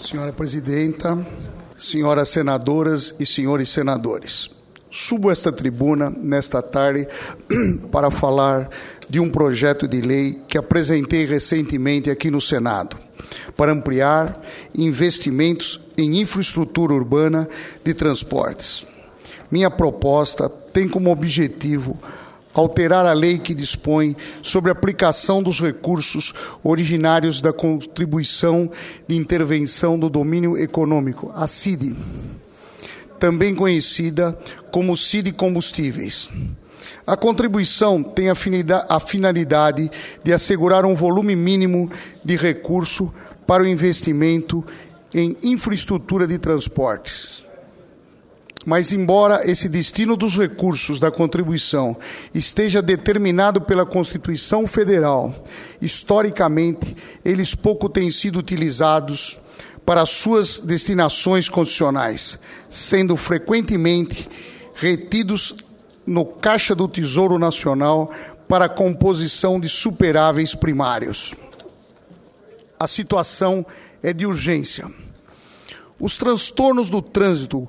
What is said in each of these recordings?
Senhora Presidenta, senhoras senadoras e senhores senadores, subo esta tribuna nesta tarde para falar de um projeto de lei que apresentei recentemente aqui no Senado, para ampliar investimentos em infraestrutura urbana de transportes. Minha proposta tem como objetivo alterar a lei que dispõe sobre a aplicação dos recursos originários da Contribuição de Intervenção do Domínio Econômico, a CID, também conhecida como CID Combustíveis. A contribuição tem a finalidade de assegurar um volume mínimo de recurso para o investimento em infraestrutura de transportes. Mas, embora esse destino dos recursos da contribuição esteja determinado pela Constituição Federal, historicamente, eles pouco têm sido utilizados para suas destinações constitucionais, sendo frequentemente retidos no Caixa do Tesouro Nacional para a composição de superáveis primários. A situação é de urgência. Os transtornos do trânsito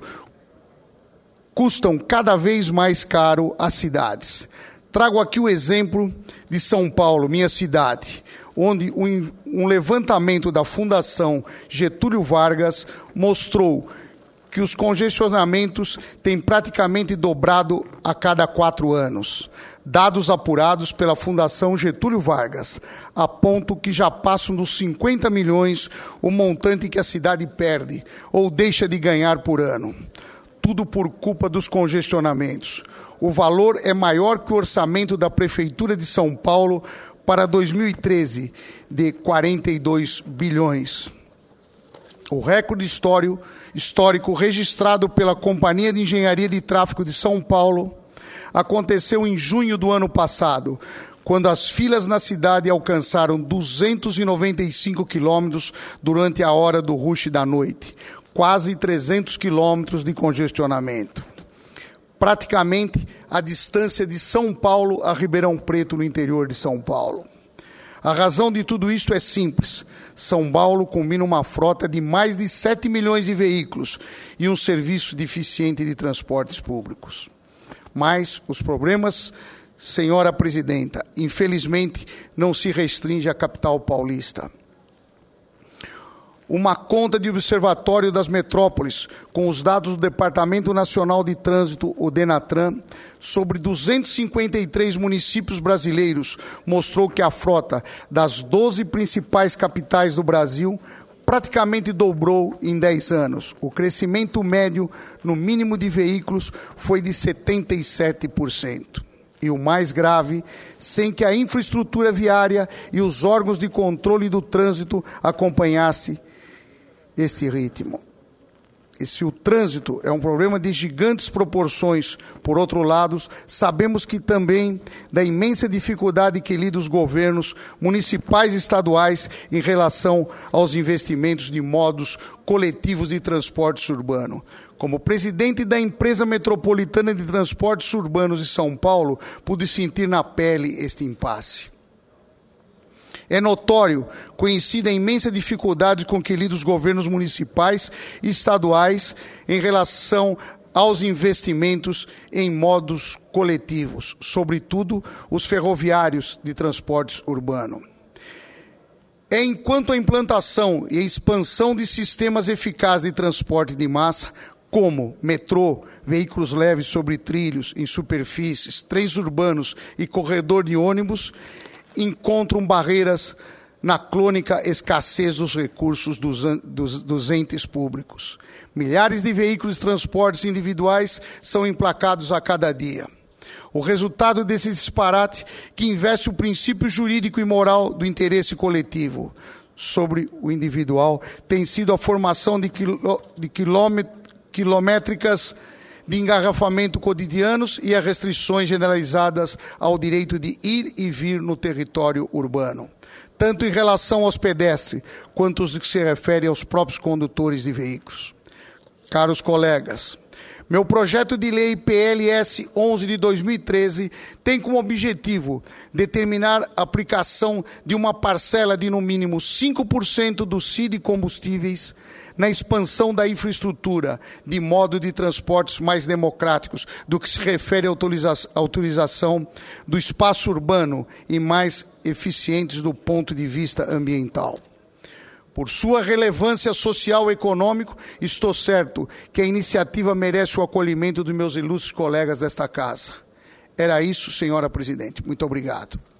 custam cada vez mais caro às cidades. Trago aqui o exemplo de São Paulo, minha cidade, onde um levantamento da Fundação Getúlio Vargas mostrou que os congestionamentos têm praticamente dobrado a cada 4 anos. Dados apurados pela Fundação Getúlio Vargas, a ponto que já passam dos 50 milhões o montante que a cidade perde ou deixa de ganhar por ano. Tudo por culpa dos congestionamentos. O valor é maior que o orçamento da Prefeitura de São Paulo para 2013, de 42 bilhões. O recorde histórico registrado pela Companhia de Engenharia de Tráfego de São Paulo aconteceu em junho do ano passado, quando as filas na cidade alcançaram 295 quilômetros durante a hora do rush da noite. Quase 300 quilômetros de congestionamento. Praticamente a distância de São Paulo a Ribeirão Preto, no interior de São Paulo. A razão de tudo isto é simples. São Paulo combina uma frota de mais de 7 milhões de veículos e um serviço deficiente de transportes públicos. Mas os problemas, senhora Presidenta, infelizmente não se restringe à capital paulista. Uma conta de Observatório das Metrópoles, com os dados do Departamento Nacional de Trânsito, o DENATRAN, sobre 253 municípios brasileiros, mostrou que a frota das 12 principais capitais do Brasil praticamente dobrou em 10 anos. O crescimento médio no mínimo de veículos foi de 77%. E o mais grave, sem que a infraestrutura viária e os órgãos de controle do trânsito acompanhassem este ritmo. E se o trânsito é um problema de gigantes proporções, por outro lado, sabemos que também da imensa dificuldade que lida os governos municipais e estaduais em relação aos investimentos de modos coletivos de transporte urbano. Como presidente da Empresa Metropolitana de Transportes Urbanos de São Paulo, pude sentir na pele este impasse. É notório, conhecida a imensa dificuldade com que lidam os governos municipais e estaduais em relação aos investimentos em modos coletivos, sobretudo os ferroviários de transporte urbano. É enquanto a implantação e a expansão de sistemas eficazes de transporte de massa, como metrô, veículos leves sobre trilhos, em superfícies, trens urbanos e corredor de ônibus, encontram barreiras na crônica escassez dos recursos dos entes públicos. Milhares de veículos de transportes individuais são emplacados a cada dia. O resultado desse disparate que investe o princípio jurídico e moral do interesse coletivo sobre o individual tem sido a formação de quilométricas de engarrafamento cotidianos e as restrições generalizadas ao direito de ir e vir no território urbano, tanto em relação aos pedestres, quanto os que se referem aos próprios condutores de veículos. Caros colegas, meu projeto de lei PLS 11 de 2013 tem como objetivo determinar a aplicação de uma parcela de no mínimo 5% do CID Combustíveis na expansão da infraestrutura, de modo de transportes mais democráticos, do que se refere à utilização do espaço urbano e mais eficientes do ponto de vista ambiental. Por sua relevância social e econômica, estou certo que a iniciativa merece o acolhimento dos meus ilustres colegas desta casa. Era isso, senhora presidente. Muito obrigado.